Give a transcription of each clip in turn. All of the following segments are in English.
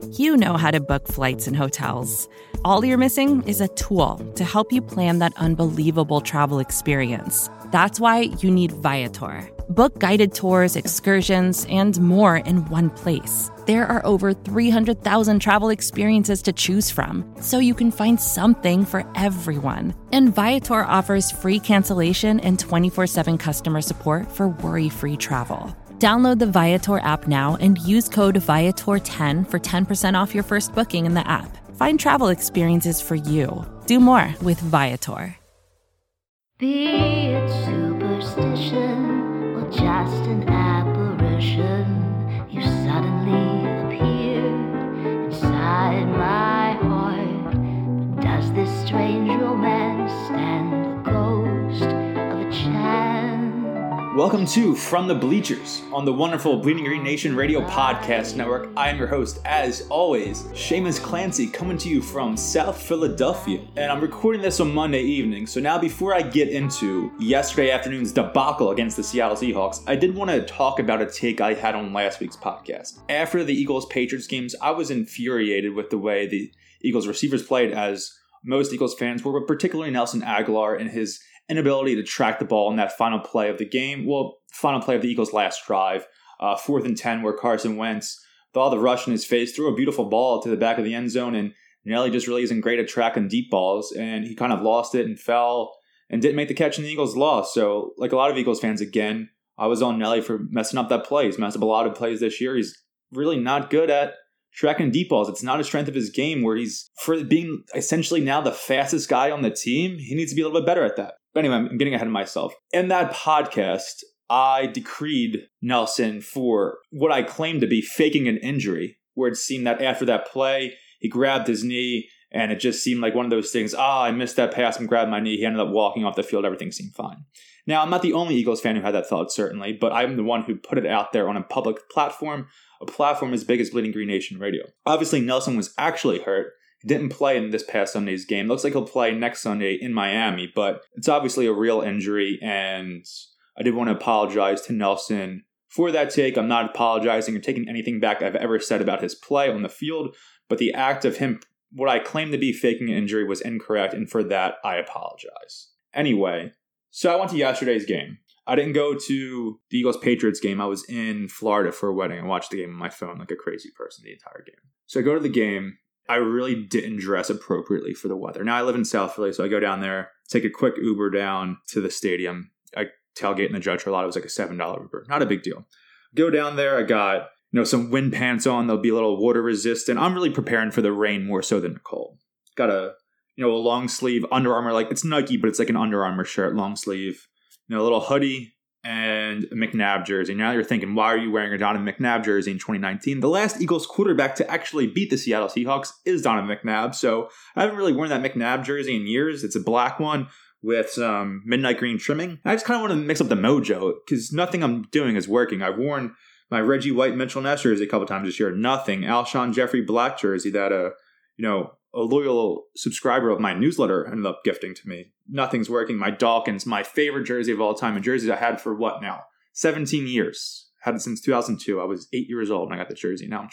You know how to book flights and hotels. All you're missing is a tool to help you plan that unbelievable travel experience. That's why you need Viator. Book guided tours, excursions, and more in one place. There are over 300,000 travel experiences to choose from, so you can find something for everyone. And Viator offers free cancellation and 24/7 customer support for worry-free travel. Download the Viator app now and use code Viator10 for 10% off your first booking in the app. Find travel experiences for you. Do more with Viator. Be it superstition or just an apparition, you suddenly appear inside my heart. But does this strange romance stand the ghost of a chance? Welcome to From the Bleachers on the wonderful Bleeding Green Nation Radio Podcast Network. I am your host, as always, Seamus Clancy, coming to you from South Philadelphia. And I'm recording this on Monday evening, so now before I get into yesterday afternoon's debacle against the Seattle Seahawks, I did want to talk about a take I had on last week's podcast. After the Eagles-Patriots games, I was infuriated with the way the Eagles receivers played, as most Eagles fans were, but particularly Nelson Agholor and his inability to track the ball in that final play of the game. Well, final play of the Eagles' last drive, 4th and 10, where Carson Wentz, with all the rush in his face, threw a beautiful ball to the back of the end zone, and Nelly just really isn't great at tracking deep balls, and he kind of lost it and fell and didn't make the catch, and the Eagles lost. So, like a lot of Eagles fans, again, I was on Nelly for messing up that play. He's messed up a lot of plays this year. He's really not good at tracking deep balls. It's not a strength of his game, where he's, for being essentially now the fastest guy on the team, he needs to be a little bit better at that. But anyway, I'm getting ahead of myself. In that podcast, I decreed Nelson for what I claimed to be faking an injury, where it seemed that after that play, he grabbed his knee, and it just seemed like one of those things, I missed that pass and grabbed my knee. He ended up walking off the field. Everything seemed fine. Now, I'm not the only Eagles fan who had that thought, certainly, but I'm the one who put it out there on a public platform, a platform as big as Bleeding Green Nation Radio. Obviously, Nelson was actually hurt. He didn't play in this past Sunday's game. Looks like he'll play next Sunday in Miami, but it's obviously a real injury, and I did want to apologize to Nelson for that take. I'm not apologizing or taking anything back I've ever said about his play on the field, but the act of him, what I claim to be faking an injury, was incorrect, and for that, I apologize. Anyway, so I went to yesterday's game. I didn't go to the Eagles-Patriots game. I was in Florida for a wedding. I watched the game on my phone like a crazy person the entire game. So I go to the game. I really didn't dress appropriately for the weather. Now, I live in South Philly, so I go down there, take a quick Uber down to the stadium. I tailgate in the Judge lot. It was like a $7 Uber. Not a big deal. Go down there. I got, some wind pants on. They'll be a little water resistant. I'm really preparing for the rain more so than the cold. Got a long sleeve Under Armour, like it's Nike, but it's like an Under Armour shirt, long sleeve. A little hoodie and a McNabb jersey. Now you're thinking, why are you wearing a Donovan McNabb jersey in 2019? The last Eagles quarterback to actually beat the Seattle Seahawks is Donovan McNabb. So I haven't really worn that McNabb jersey in years. It's a black one with some midnight green trimming. I just kind of want to mix up the mojo because nothing I'm doing is working. I've worn my Reggie White Mitchell Ness jersey a couple times this year. Nothing. Alshon Jeffrey black jersey that a loyal subscriber of my newsletter ended up gifting to me. Nothing's working. My Dawkins, my favorite jersey of all time, a jersey I had for 17 years. Had it since 2002. I was 8 years old when I got the jersey. Now I'm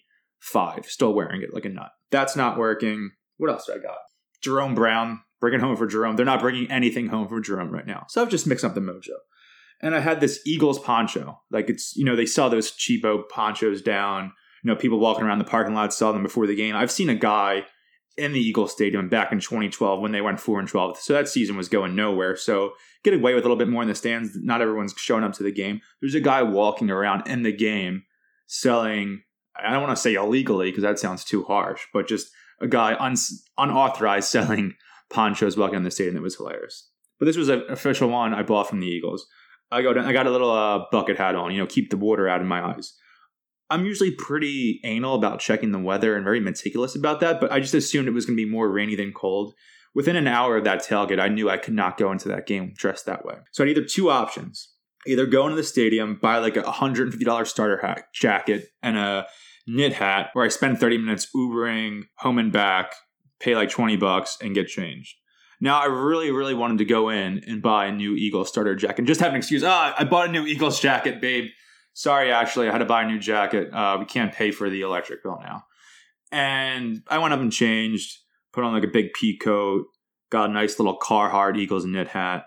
25, still wearing it like a nut. That's not working. What else do I got? Jerome Brown, bring it home for Jerome. They're not bringing anything home for Jerome right now. So I've just mixed up the mojo. And I had this Eagles poncho. Like it's, they sell those cheapo ponchos down. People walking around the parking lot saw them before the game. I've seen a guy in the Eagles Stadium back in 2012 when they went 4-12. So that season was going nowhere. So get away with a little bit more in the stands. Not everyone's showing up to the game. There's a guy walking around in the game selling, I don't want to say illegally because that sounds too harsh, but just a guy unauthorized selling ponchos walking in the stadium. That was hilarious. But this was an official one I bought from the Eagles. I go down, I got a little bucket hat on, keep the water out of my eyes. I'm usually pretty anal about checking the weather and very meticulous about that, but I just assumed it was going to be more rainy than cold. Within an hour of that tailgate, I knew I could not go into that game dressed that way. So I had either two options. Either go into the stadium, buy like a $150 starter jacket and a knit hat, where I spend 30 minutes Ubering home and back, pay like $20 and get changed. Now, I really, really wanted to go in and buy a new Eagles starter jacket. Just have an excuse. I bought a new Eagles jacket, babe. Sorry, Ashley, I had to buy a new jacket. We can't pay for the electric bill now. And I went up and changed, put on like a big pea coat, got a nice little Carhartt Eagles knit hat.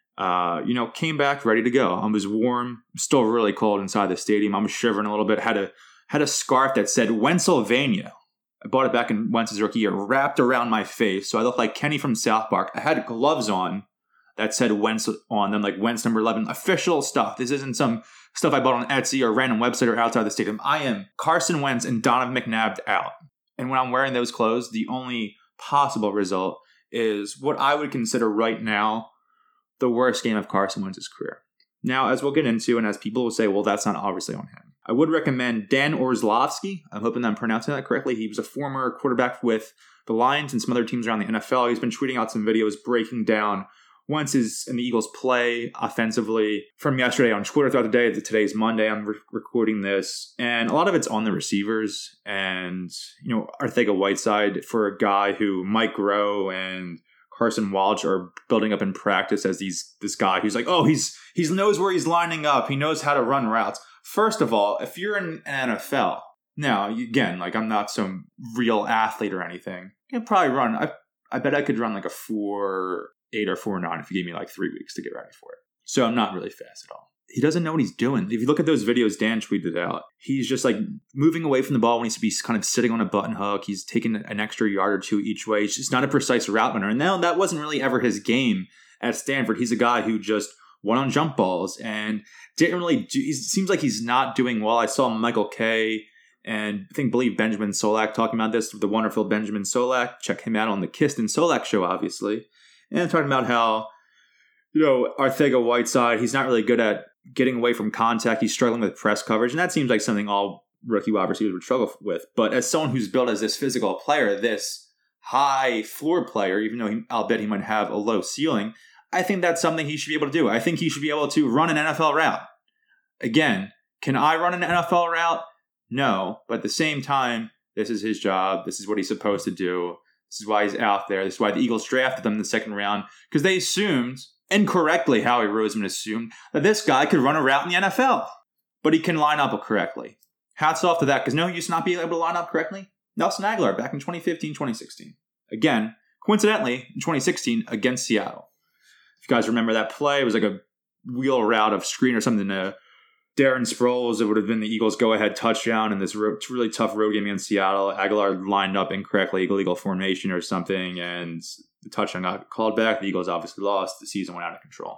Came back ready to go. I was warm, still really cold inside the stadium. I was shivering a little bit. Had a scarf that said Wentzylvania. I bought it back in Wentz's rookie year, wrapped around my face, so I looked like Kenny from South Park. I had gloves on that said Wentz on them, like Wentz number 11, official stuff. This isn't some stuff I bought on Etsy or a random website or outside the stadium. I am Carson Wentz and Donovan McNabb out. And when I'm wearing those clothes, the only possible result is what I would consider right now the worst game of Carson Wentz's career. Now, as we'll get into, and as people will say, well, that's not obviously on him. I would recommend Dan Orlovsky. I'm hoping that I'm pronouncing that correctly. He was a former quarterback with the Lions and some other teams around the NFL. He's been tweeting out some videos breaking down Wentz's and the Eagles' play offensively from yesterday on Twitter throughout the day. Today's Monday. I'm recording this. And a lot of it's on the receivers. And, Arcega-Whiteside, for a guy who Mike Groh and Carson Walch are building up in practice as this guy who's like, oh, he knows where he's lining up. He knows how to run routes. First of all, if you're in an NFL, now, again, like I'm not some real athlete or anything, you can probably run. I bet I could run like a 4.8 or 4.9 if you gave me like 3 weeks to get ready for it. So I'm not really fast at all. He doesn't know what he's doing. If you look at those videos Dan tweeted out, he's just like moving away from the ball when he's to be kind of sitting on a button hook. He's taking an extra yard or two each way. He's just not a precise route runner. And now that wasn't really ever his game at Stanford. He's a guy who just won on jump balls and didn't really do. It seems like he's not doing well. I saw Michael Kay and believe Benjamin Solak talking about this, the wonderful Benjamin Solak. Check him out on the Kist and Solak show, obviously. And talking about how, Arcega-Whiteside, he's not really good at getting away from contact. He's struggling with press coverage. And that seems like something all rookie wide receivers would struggle with. But as someone who's built as this physical player, this high floor player, even though I'll bet he might have a low ceiling, I think that's something he should be able to do. I think he should be able to run an NFL route. Again, can I run an NFL route? No. But at the same time, this is his job. This is what he's supposed to do. This is why he's out there. This is why the Eagles drafted him in the second round. Because they assumed, incorrectly, Howie Roseman assumed, that this guy could run a route in the NFL. But he can line up correctly. Hats off to that. Because no, he used to not be able to line up correctly. Nelson Aguilar back in 2015, 2016. Again, coincidentally, in 2016 against Seattle. If you guys remember that play, it was like a wheel route of screen or something to Darren Sproles. It would have been the Eagles' go-ahead touchdown in this really tough road game against Seattle. Aguilar lined up incorrectly, illegal formation or something, and the touchdown got called back. The Eagles obviously lost. The season went out of control.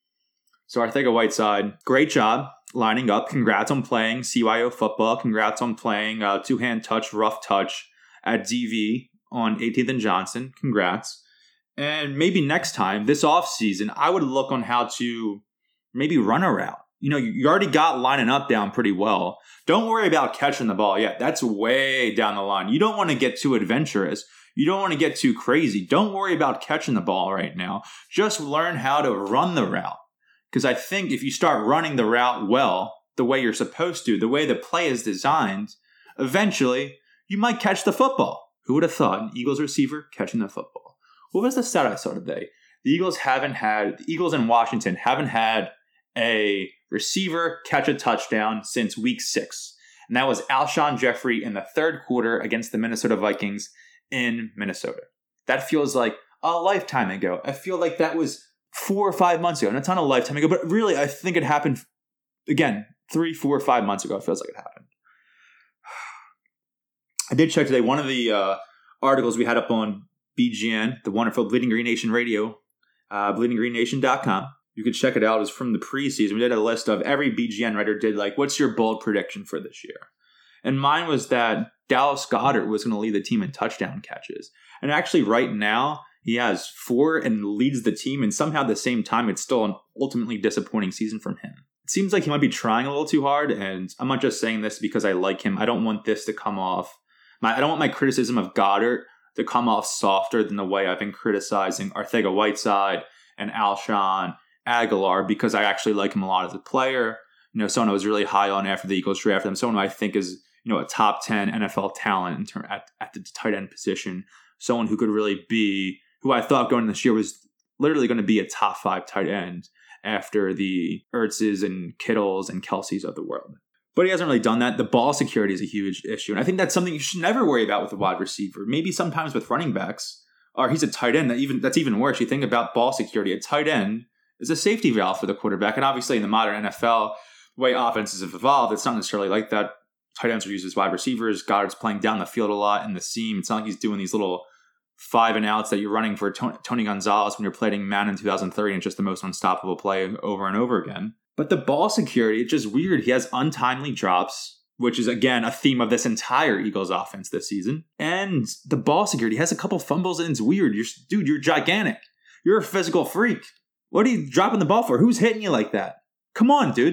So Arcega-Whiteside, great job lining up. Congrats on playing CYO football. Congrats on playing two-hand touch, rough touch at DV on 18th and Johnson. Congrats. And maybe next time, this offseason, I would look on how to maybe run a route. You already got lining up down pretty well. Don't worry about catching the ball yet. That's way down the line. You don't want to get too adventurous. You don't want to get too crazy. Don't worry about catching the ball right now. Just learn how to run the route. Because I think if you start running the route well, the way you're supposed to, the way the play is designed, eventually you might catch the football. Who would have thought an Eagles receiver catching the football? What was the stat I saw today? The Eagles in Washington haven't had a receiver catch a touchdown since week 6. And that was Alshon Jeffrey in the third quarter against the Minnesota Vikings in Minnesota. That feels like a lifetime ago. I feel like that was 4 or 5 months ago. And it's not a lifetime ago, but really, I think it happened, again, 3, 4, 5 months ago. It feels like it happened. I did check today. One of the articles we had up on BGN, the wonderful Bleeding Green Nation radio, bleedinggreennation.com. You can check it out. It was from the preseason. We did a list of every BGN writer did like, what's your bold prediction for this year? And mine was that Dallas Goedert was going to lead the team in touchdown catches. And actually right now, he has 4 and leads the team. And somehow at the same time, it's still an ultimately disappointing season from him. It seems like he might be trying a little too hard. And I'm not just saying this because I like him. I don't want this to come off. I don't want my criticism of Goddard to come off softer than the way I've been criticizing Arcega-Whiteside and Alshon Aguilar, because I actually like him a lot as a player. Someone I was really high on after the Eagles drafted him. Someone who I think is, a top 10 NFL talent at the tight end position. Someone who could really be, who I thought going into this year was literally going to be a top 5 tight end after the Ertzes and Kittles and Kelseys of the world. But he hasn't really done that. The ball security is a huge issue. And I think that's something you should never worry about with a wide receiver. Maybe sometimes with running backs, or he's a tight end. That's even worse. You think about ball security. A tight end is a safety valve for the quarterback. And obviously in the modern NFL, the way offenses have evolved, it's not necessarily like that. Tight ends are used as wide receivers. Goddard's playing down the field a lot in the seam. It's not like he's doing these little 5-and-outs that you're running for Tony Gonzalez when you're playing Madden 2003 and it's just the most unstoppable play over and over again. But the ball security, it's just weird. He has untimely drops, which is, again, a theme of this entire Eagles offense this season. And the ball security has a couple fumbles, and it's weird. You're gigantic. You're a physical freak. What are you dropping the ball for? Who's hitting you like that? Come on, dude.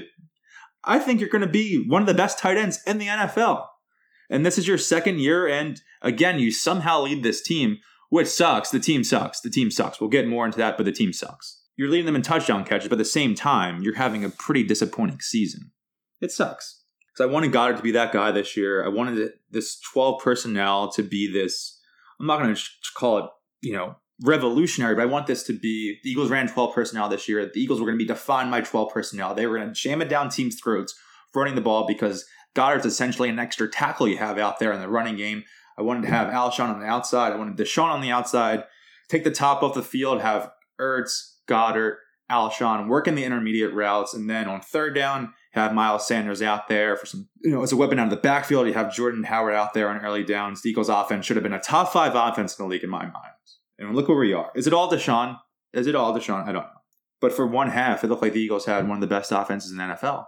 I think you're going to be one of the best tight ends in the NFL. And this is your second year, and again, you somehow lead this team, which sucks. The team sucks. We'll get more into that, but the team sucks. You're leading them in touchdown catches, but at the same time, you're having a pretty disappointing season. It sucks. So I wanted Goddard to be that guy this year. I wanted this 12 personnel to be this, I'm not going to call it, revolutionary, but I want this to be, the Eagles ran 12 personnel this year. The Eagles were going to be defined by 12 personnel. They were going to jam it down teams' throats running the ball because Goddard's essentially an extra tackle you have out there in the running game. I wanted to have Alshon on the outside. I wanted Deshaun on the outside, take the top off the field, have Ertz, Goddard, Alshon work in the intermediate routes, and then on third down, have Miles Sanders out there for some, as a weapon out of the backfield. You have Jordan Howard out there on early downs. The Eagles offense should have been a top 5 offense in the league in my mind. And look where we are. Is it all Deshaun? I don't know. But for one half, it looked like the Eagles had one of the best offenses in the NFL.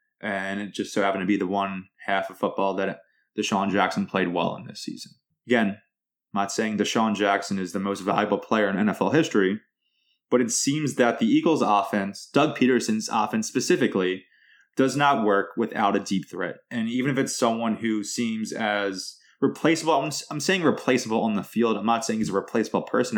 And it just so happened to be the one half of football that Deshaun Jackson played well in this season. Again, I'm not saying Deshaun Jackson is the most valuable player in NFL history, but it seems that the Eagles offense, Doug Peterson's offense specifically, does not work without a deep threat. And even if it's someone who seems as replaceable, I'm saying replaceable on the field. I'm not saying he's a replaceable person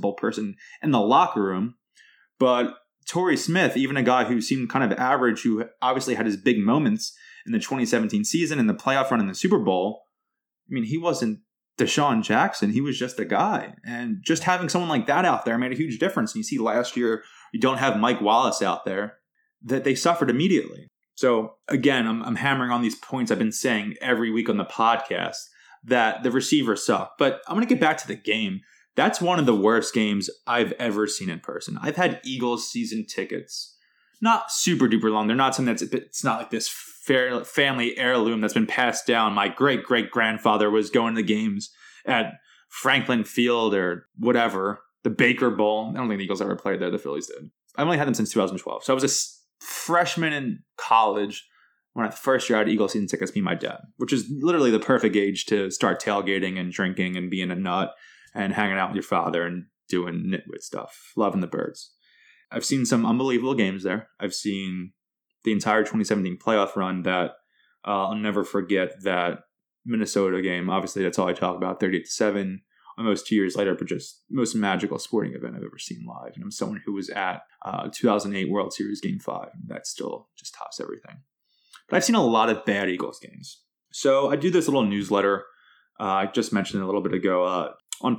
in the locker room. But Torrey Smith, even a guy who seemed kind of average, who obviously had his big moments in the 2017 season and the playoff run in the Super Bowl, he wasn't Deshaun Jackson. He was just a guy. And just having someone like that out there made a huge difference. And you see last year, you don't have Mike Wallace out there, that they suffered immediately. So again, I'm hammering on these points I've been saying every week on the podcast, that the receivers suck. But I'm going to get back to the game. That's one of the worst games I've ever seen in person. I've had Eagles season tickets. Not super duper long. They're not something it's not like this family heirloom that's been passed down. My great-great-grandfather was going to the games at Franklin Field or whatever, the Baker Bowl. I don't think the Eagles ever played there. The Phillies did. I've only had them since 2012. So I was a freshman in college when the first year I had Eagles season tickets, me and my dad, which is literally the perfect age to start tailgating and drinking and being a nut and hanging out with your father and doing nitwit stuff, loving the birds. I've seen some unbelievable games there. I've seen the entire 2017 playoff run that I'll never forget that Minnesota game. Obviously, that's all I talk about, 38-7. Almost 2 years later, but just most magical sporting event I've ever seen live. And I'm someone who was at 2008 World Series Game 5. That still just tops everything. But I've seen a lot of bad Eagles games. So I do this little newsletter. I just mentioned it a little bit ago. On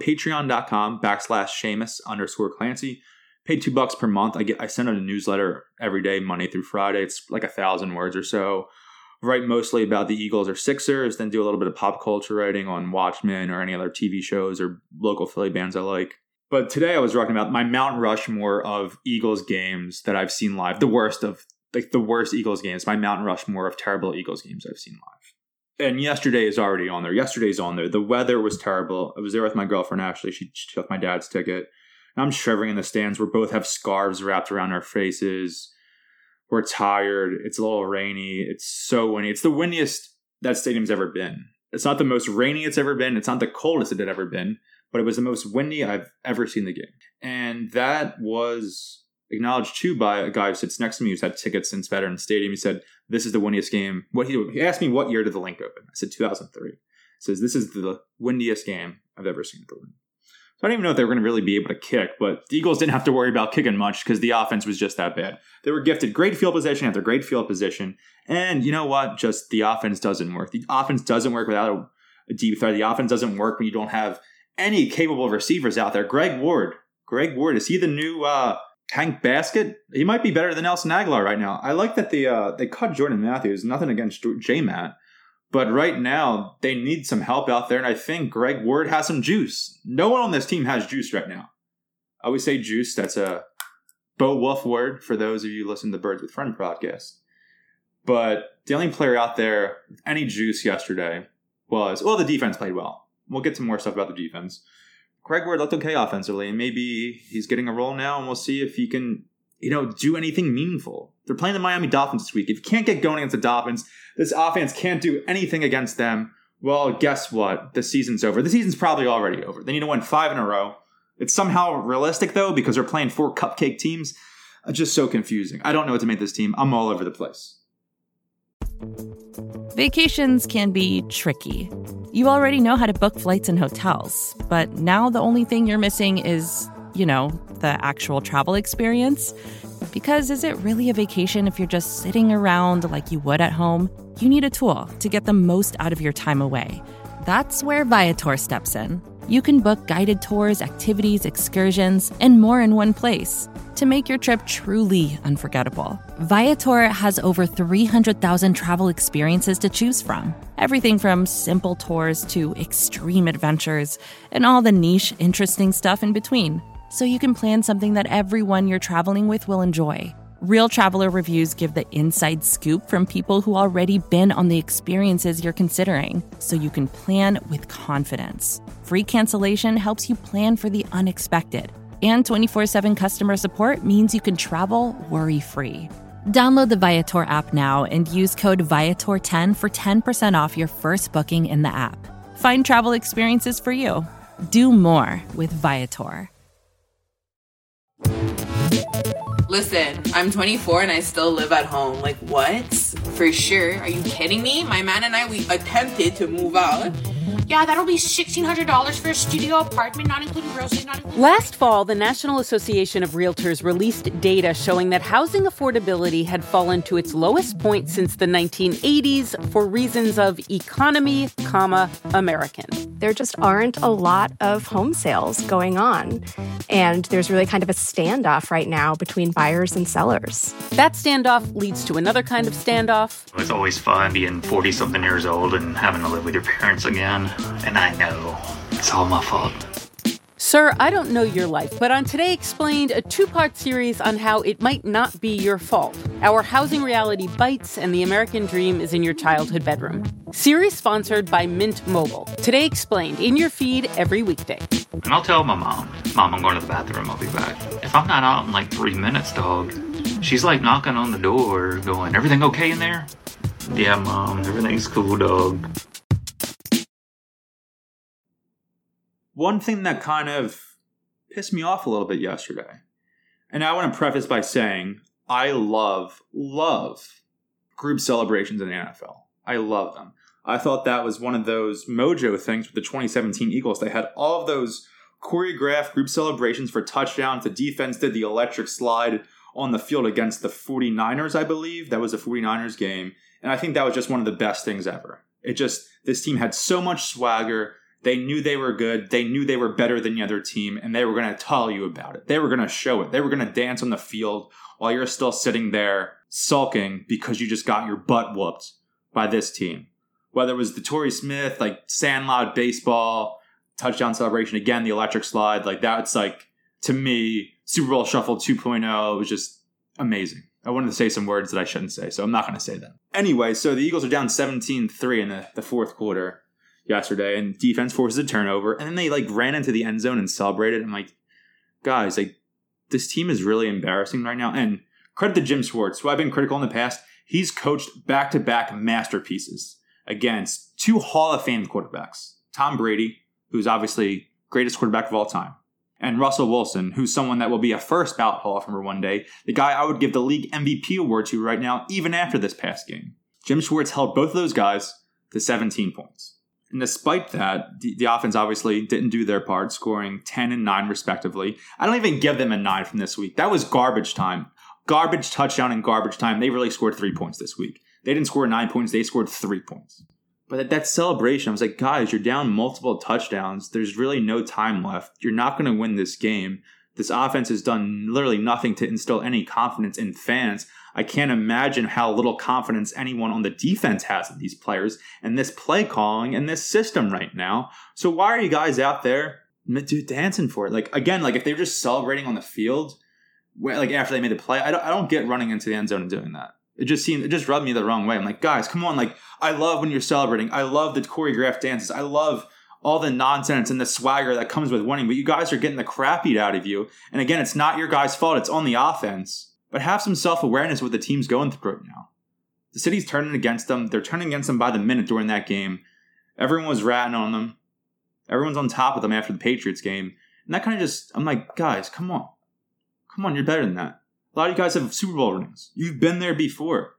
patreon.com/Seamus_Clancy. Pay $2 per month. I send out a newsletter every day, Monday through Friday. It's like 1,000 words or so. Write mostly about the Eagles or Sixers, then do a little bit of pop culture writing on Watchmen or any other TV shows or local Philly bands I like. But today I was talking about my Mount Rushmore of Eagles games that I've seen live. The worst Eagles games. My Mount Rushmore of terrible Eagles games I've seen live. And yesterday is already on there. Yesterday's on there. The weather was terrible. I was there with my girlfriend, Ashley. She took my dad's ticket. And I'm shivering in the stands. We both have scarves wrapped around our faces. We're tired. It's a little rainy. It's so windy. It's the windiest that stadium's ever been. It's not the most rainy it's ever been. It's not the coldest it had ever been. But it was the most windy I've ever seen the game. And that was acknowledged too by a guy who sits next to me who's had tickets since Veterans Stadium. He said, this is the windiest game. He asked me what year did the Link open. I said 2003. He says, this is the windiest game I've ever seen at the Link. So I don't even know if they were going to really be able to kick, but the Eagles didn't have to worry about kicking much because the offense was just that bad. They were gifted great field position after great field position. And you know what? Just the offense doesn't work. The offense doesn't work without a deep threat. The offense doesn't work when you don't have any capable receivers out there. Greg Ward, is he the new Hank Baskett, he might be better than Nelson Aguilar right now. I like that they cut Jordan Matthews. Nothing against J-Matt. But right now, they need some help out there, and I think Greg Ward has some juice. No one on this team has juice right now. I always say juice. That's a Bo Wolf word for those of you who listen to the Birds with Friends podcast. But the only player out there with any juice yesterday was, well, the defense played well. We'll get to more stuff about the defense. Greg Ward looked okay offensively, and maybe he's getting a role now, and we'll see if he can, do anything meaningful. They're playing the Miami Dolphins this week. If you can't get going against the Dolphins, this offense can't do anything against them. Well, guess what? The season's over. The season's probably already over. They need to win 5 in a row. It's somehow realistic, though, because they're playing 4 cupcake teams. Just so confusing. I don't know what to make this team. I'm all over the place. Vacations can be tricky. You already know how to book flights and hotels, but now the only thing you're missing is, the actual travel experience. Because is it really a vacation if you're just sitting around like you would at home? You need a tool to get the most out of your time away. That's where Viator steps in. You can book guided tours, activities, excursions, and more in one place to make your trip truly unforgettable. Viator has over 300,000 travel experiences to choose from. Everything from simple tours to extreme adventures and all the niche, interesting stuff in between. So you can plan something that everyone you're traveling with will enjoy. Real traveler reviews give the inside scoop from people who already been on the experiences you're considering, so you can plan with confidence. Free cancellation helps you plan for the unexpected. And 24/7 customer support means you can travel worry-free. Download the Viator app now and use code Viator10 for 10% off your first booking in the app. Find travel experiences for you. Do more with Viator. Listen, I'm 24 and I still live at home. Like, what? For sure. Are you kidding me? My man and I, we attempted to move out. Yeah, that'll be $1,600 for a studio apartment, not including groceries, not including... Last fall, the National Association of Realtors released data showing that housing affordability had fallen to its lowest point since the 1980s for reasons of economy, American. There just aren't a lot of home sales going on. And there's really kind of a standoff right now between buyers and sellers. That standoff leads to another kind of standoff. It's always fun being 40-something years old and having to live with your parents again. And I know it's all my fault. Sir, I don't know your life, but on Today Explained, a 2-part series on how it might not be your fault. Our housing reality bites and the American dream is in your childhood bedroom. Series sponsored by Mint Mobile. Today Explained, in your feed every weekday. And I'll tell my mom, I'm going to the bathroom, I'll be back. If I'm not out in like 3 minutes, dog, she's like knocking on the door going, everything okay in there? Yeah, Mom, everything's cool, dog. One thing that kind of pissed me off a little bit yesterday, and I want to preface by saying I love group celebrations in the NFL. I love them. I thought that was one of those mojo things with the 2017 Eagles. They had all of those choreographed group celebrations for touchdowns. The defense did the electric slide on the field against the 49ers, I believe. That was a 49ers game. And I think that was just one of the best things ever. This team had so much swagger. They knew they were good. They knew they were better than the other team, and they were going to tell you about it. They were going to show it. They were going to dance on the field while you're still sitting there sulking because you just got your butt whooped by this team. Whether it was the Torrey Smith, like Sandlot baseball, touchdown celebration, again, the electric slide, like that's like, to me, Super Bowl Shuffle 2.0 was just amazing. I wanted to say some words that I shouldn't say, so I'm not going to say them. Anyway, so the Eagles are down 17-3 in the fourth quarter yesterday, and defense forces a turnover, and then they ran into the end zone and celebrated. I'm like, guys, this team is really embarrassing right now. And credit to Jim Schwartz, who I've been critical in the past. He's coached back-to-back masterpieces against 2 Hall of Fame quarterbacks. Tom Brady, who's obviously greatest quarterback of all time, and Russell Wilson, who's someone that will be a first ballot Hall of Famer one day, the guy I would give the league MVP award to right now, even after this past game. Jim Schwartz held both of those guys to 17 points. And despite that, the offense obviously didn't do their part, scoring 10 and 9 respectively. I don't even give them a 9 from this week. That was garbage time. Garbage touchdown and garbage time. They really scored 3 points this week. They didn't score 9 points. They scored 3 points. But at that celebration, I was like, guys, you're down multiple touchdowns. There's really no time left. You're not going to win this game. This offense has done literally nothing to instill any confidence in fans. I can't imagine how little confidence anyone on the defense has in these players and this play calling and this system right now. So why are you guys out there dancing for it? Like, again, like if they were just celebrating on the field, like after they made the play, I don't get running into the end zone and doing that. It just rubbed me the wrong way. I'm like, guys, come on. Like, I love when you're celebrating. I love the choreographed dances. I love all the nonsense and the swagger that comes with winning. But you guys are getting the crap beat out of you. And again, it's not your guys' fault. It's on the offense. But have some self-awareness with the team's going through right now. The city's turning against them. They're turning against them by the minute during that game. Everyone was ratting on them. Everyone's on top of them after the Patriots game. And that kind of just, I'm like, guys, come on. Come on, you're better than that. A lot of you guys have Super Bowl rings. You've been there before.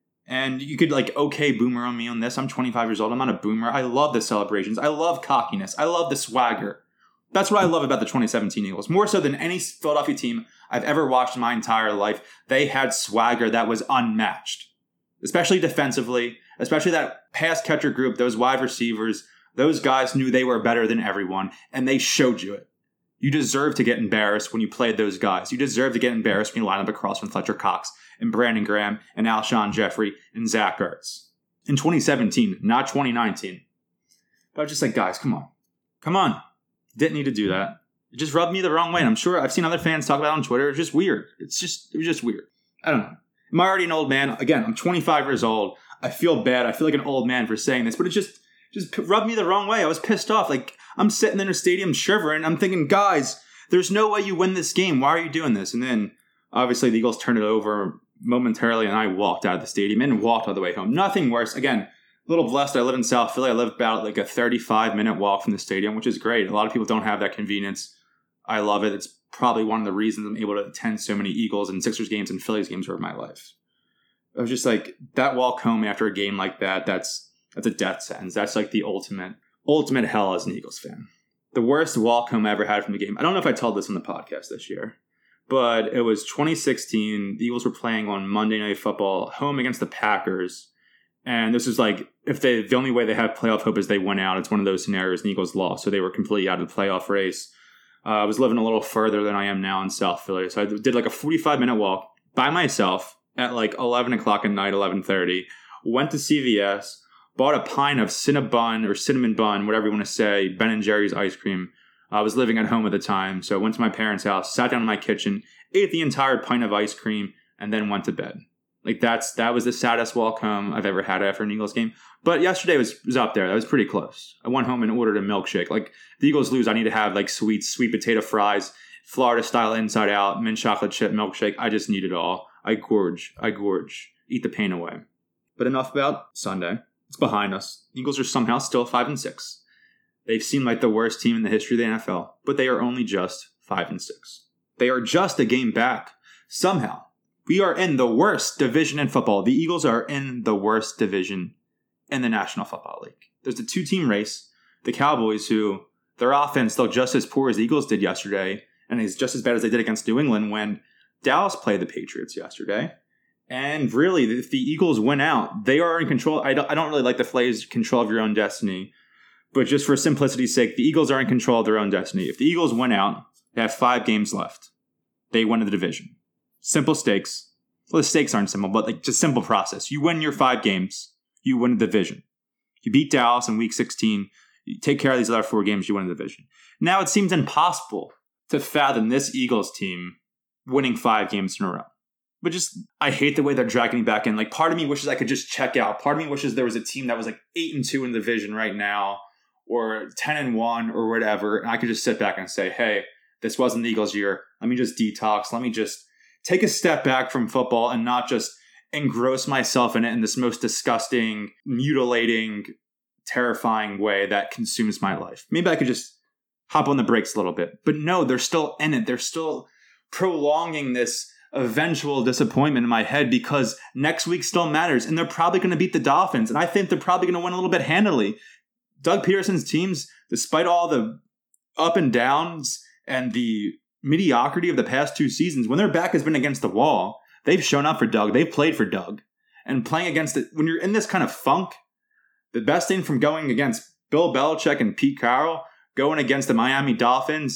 And you could boomer on me on this. I'm 25 years old. I'm not a boomer. I love the celebrations. I love cockiness. I love the swagger. That's what I love about the 2017 Eagles. More so than any Philadelphia team I've ever watched in my entire life. They had swagger that was unmatched. Especially defensively. Especially that pass catcher group, those wide receivers. Those guys knew they were better than everyone. And they showed you it. You deserve to get embarrassed when you played those guys. You deserve to get embarrassed when you line up across from Fletcher Cox and Brandon Graham and Alshon Jeffrey and Zach Ertz. In 2017, not 2019. But I was just like, guys, come on. Come on. Didn't need to do that. It just rubbed me the wrong way. And I'm sure I've seen other fans talk about it on Twitter. It's just weird. It was just weird. I don't know. Am I already an old man? Again, I'm 25 years old. I feel bad. I feel like an old man for saying this, but it just rubbed me the wrong way. I was pissed off. Like, I'm sitting in a stadium shivering. I'm thinking, guys, there's no way you win this game. Why are you doing this? And then, obviously, the Eagles turned it over momentarily, and I walked out of the stadium and walked all the way home. Nothing worse. Again, a little blessed. I live in South Philly. I live about like a 35-minute walk from the stadium, which is great. A lot of people don't have that convenience. I love it. It's probably one of the reasons I'm able to attend so many Eagles and Sixers games and Phillies games over my life. I was just like, that walk home after a game like that, that's a death sentence. That's like the ultimate hell as an Eagles fan. The worst walk home I ever had from the game. I don't know if I told this on the podcast this year, but it was 2016. The Eagles were playing on Monday Night Football home against the Packers. And this was like, the only way they have playoff hope is they win out. It's one of those scenarios, and the Eagles lost. So they were completely out of the playoff race. I was living a little further than I am now in South Philly. So I did like a 45-minute walk by myself at like 11 o'clock at night, 11:30. Went to CVS. Bought a pint of cinnamon bun, whatever you want to say, Ben & Jerry's ice cream. I was living at home at the time, so I went to my parents' house, sat down in my kitchen, ate the entire pint of ice cream, and then went to bed. Like that was the saddest walk home I've ever had after an Eagles game. But yesterday was up there. That was pretty close. I went home and ordered a milkshake. Like, the Eagles lose, I need to have like sweet potato fries, Florida style inside out, mint chocolate chip milkshake. I just need it all. I gorge, eat the pain away. But enough about Sunday. It's behind us. The Eagles are somehow still 5-6. They've seemed like the worst team in the history of the NFL, but they are only just 5-6. They are just a game back. Somehow, we are in the worst division in football. The Eagles are in the worst division in the National Football League. There's a two-team race. The Cowboys, who their offense looked just as poor as the Eagles did yesterday, and is just as bad as they did against New England when Dallas played the Patriots yesterday. And really, if the Eagles win out, they are in control. I don't really like the phrase control of your own destiny. But just for simplicity's sake, the Eagles are in control of their own destiny. If the Eagles win out, they have 5 games left. They win the division. Simple stakes. Well, the stakes aren't simple, but like just simple process. You win your 5 games, you win the division. You beat Dallas in Week 16. You take care of these other 4 games, you win the division. Now it seems impossible to fathom this Eagles team winning 5 games in a row. But just, I hate the way they're dragging me back in. Like, part of me wishes I could just check out. Part of me wishes there was a team that was like 8-2 in the division right now, or 10-1 or whatever. And I could just sit back and say, hey, this wasn't the Eagles' year. Let me just detox. Let me just take a step back from football and not just engross myself in it in this most disgusting, mutilating, terrifying way that consumes my life. Maybe I could just hop on the brakes a little bit. But no, they're still in it. They're still prolonging this eventual disappointment in my head because next week still matters, and they're probably going to beat the Dolphins, and I think they're probably going to win a little bit handily. Doug Peterson's teams, despite all the up and downs and the mediocrity of the past 2 seasons, when their back has been against the wall, they've shown up for Doug. They've played for Doug. And playing against it, when you're in this kind of funk, the best thing from going against Bill Belichick and Pete Carroll, going against the Miami Dolphins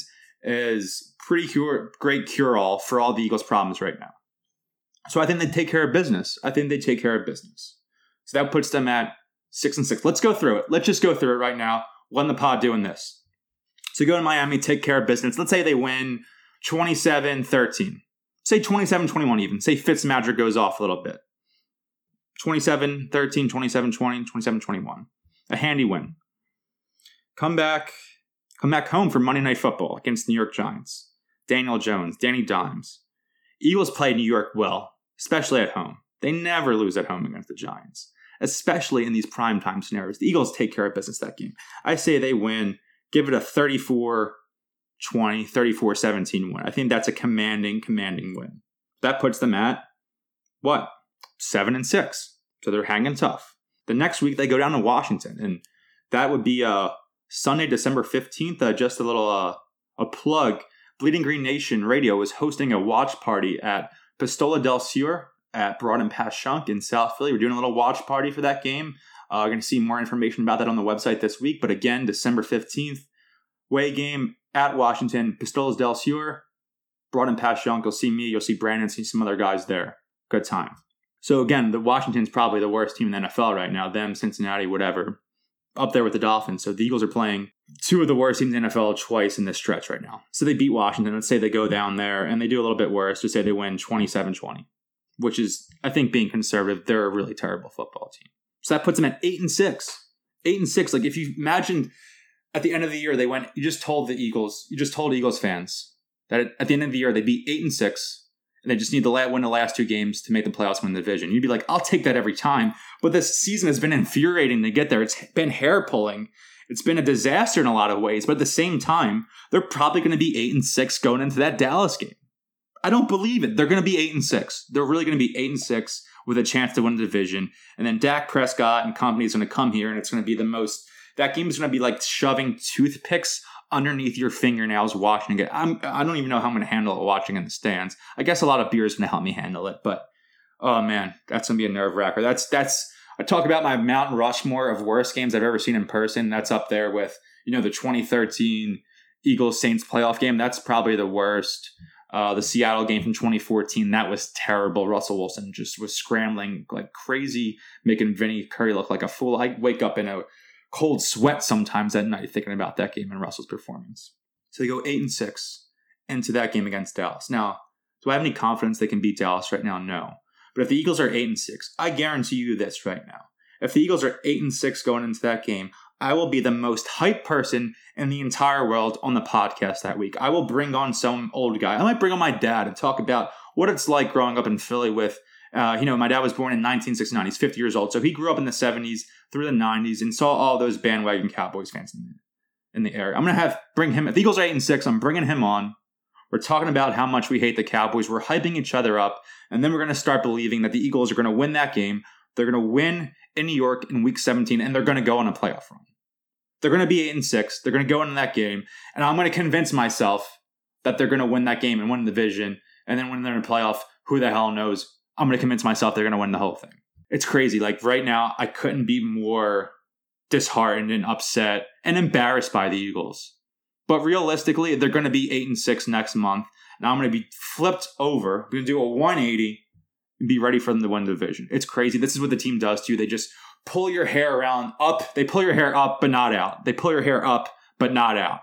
is great cure-all for all the Eagles' problems right now. So I think they take care of business. So that puts them at 6-6. Let's go through it. Let's just go through it right now. When the pod doing this. So go to Miami, take care of business. Let's say they win 27-13. Say 27-21 even. Say Fitzmagic goes off a little bit. 27-13, 27-20, 27-21. A handy win. Come back home for Monday Night Football against the New York Giants. Daniel Jones, Danny Dimes. Eagles play New York well, especially at home. They never lose at home against the Giants, especially in these primetime scenarios. The Eagles take care of business that game. I say they win, give it a 34-20, 34-17 win. I think that's a commanding win. That puts them at, 7-6. So they're hanging tough. The next week, they go down to Washington, and that would be Sunday, December 15th. Just a little a plug. Bleeding Green Nation Radio is hosting a watch party at Pistola del Sur at Broad and Pass Shunk in South Philly. We're doing a little watch party for that game. We're going to see more information about that on the website this week. But again, December 15th, away game at Washington, Pistolas del Sur, Broad and Pass Shunk. You'll see me, you'll see Brandon, see some other guys there. Good time. So again, the Washington's probably the worst team in the NFL right now. Them, Cincinnati, whatever. Up there with the Dolphins. So the Eagles are playing two of the worst teams in the NFL twice in this stretch right now. So they beat Washington. Let's say they go down there and they do a little bit worse. Just say they win 27-20, which is, I think, being conservative. They're a really terrible football team. So that puts them at 8-6. 8-6. Like if you imagined at the end of the year, you just told Eagles fans that at the end of the year, they'd be 8-6. And they just need to win the last two games to make the playoffs, win the division. You'd be like, I'll take that every time. But this season has been infuriating to get there. It's been hair-pulling. It's been a disaster in a lot of ways. But at the same time, they're probably going to be 8-6 going into that Dallas game. I don't believe it. They're going to be 8-6. They're really going to be 8-6 with a chance to win the division. And then Dak Prescott and company is going to come here, and it's going to be that game is going to be like shoving toothpicks underneath your fingernails watching it. I don't even know how I'm going to handle it watching in the stands. I guess a lot of beer is going to help me handle it, but oh man, that's going to be a nerve-wracker. I talk about my Mount Rushmore of worst games I've ever seen in person. That's up there with, the 2013 Eagles-Saints playoff game. That's probably the worst. The Seattle game from 2014, that was terrible. Russell Wilson just was scrambling like crazy, making Vinny Curry look like a fool. I wake up in a cold sweat sometimes at night thinking about that game and Russell's performance. So they go 8-6 into that game against Dallas. Now, do I have any confidence they can beat Dallas right now? No. But if the Eagles are 8-6, I guarantee you this right now. If the Eagles are 8-6 going into that game, I will be the most hyped person in the entire world on the podcast that week. I will bring on some old guy. I might bring on my dad and talk about what it's like growing up in Philly with my dad was born in 1969. He's 50 years old. So he grew up in the 70s through the 90s and saw all those bandwagon Cowboys fans in the area. I'm going to bring him. If the Eagles are 8-6, I'm bringing him on. We're talking about how much we hate the Cowboys. We're hyping each other up. And then we're going to start believing that the Eagles are going to win that game. They're going to win in New York in week 17, and they're going to go on a playoff run. They're going to be 8-6. They're going to go into that game. And I'm going to convince myself that they're going to win that game and win the division. And then when they're in the playoff, who the hell knows? I'm going to convince myself they're going to win the whole thing. It's crazy. Like right now, I couldn't be more disheartened and upset and embarrassed by the Eagles. But realistically, they're going to be 8-6 next month. And I'm going to be flipped over. I'm going to do a 180 and be ready for them to win the division. It's crazy. This is what the team does to you. They just pull your hair around up. They pull your hair up, but not out. They pull your hair up, but not out.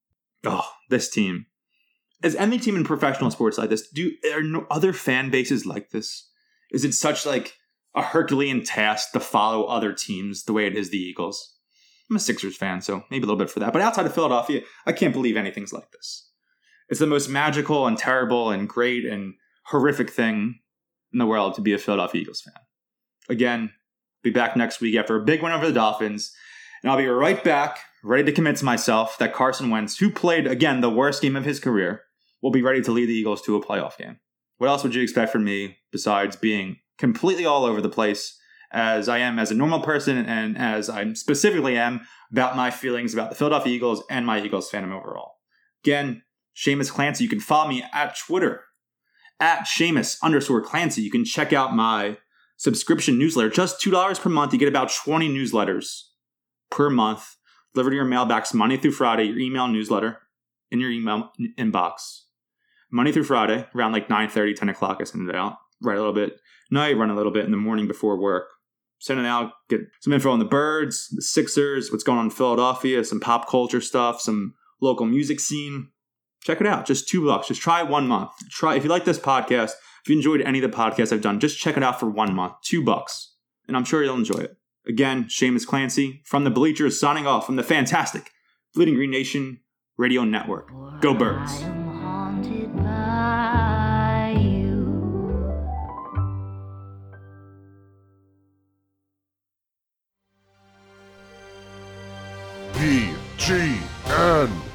Oh, this team. Is any team in professional sports like this? Are there no other fan bases like this? Is it such like a Herculean task to follow other teams the way it is the Eagles? I'm a Sixers fan, so maybe a little bit for that. But outside of Philadelphia, I can't believe anything's like this. It's the most magical and terrible and great and horrific thing in the world to be a Philadelphia Eagles fan. Again, be back next week after a big win over the Dolphins. And I'll be right back, ready to convince myself that Carson Wentz, who played, again, the worst game of his career, will be ready to lead the Eagles to a playoff game. What else would you expect from me besides being completely all over the place as I am as a normal person and as I specifically am about my feelings about the Philadelphia Eagles and my Eagles fandom overall? Again, Seamus Clancy. You can follow me at Twitter at Seamus_Clancy. You can check out my subscription newsletter. Just $2 per month. You get about 20 newsletters per month delivered to your mailbox Monday through Friday, your email newsletter. in your email inbox Monday through Friday around like 9:30, 10 o'clock. I send it out. Write a little bit night, run a little bit in the morning before work. Send it out, get some info on the Birds, the Sixers, what's going on in Philadelphia, some pop culture stuff, some local music scene. Check it out. Just $2. Just try 1 month. Try if you like this podcast, if you enjoyed any of the podcasts I've done, just check it out for 1 month. $2. And I'm sure you'll enjoy it. Again, Seamus Clancy from the Bleachers signing off from the fantastic Bleeding Green Nation Radio Network. Go Birds. I am haunted by you. BGN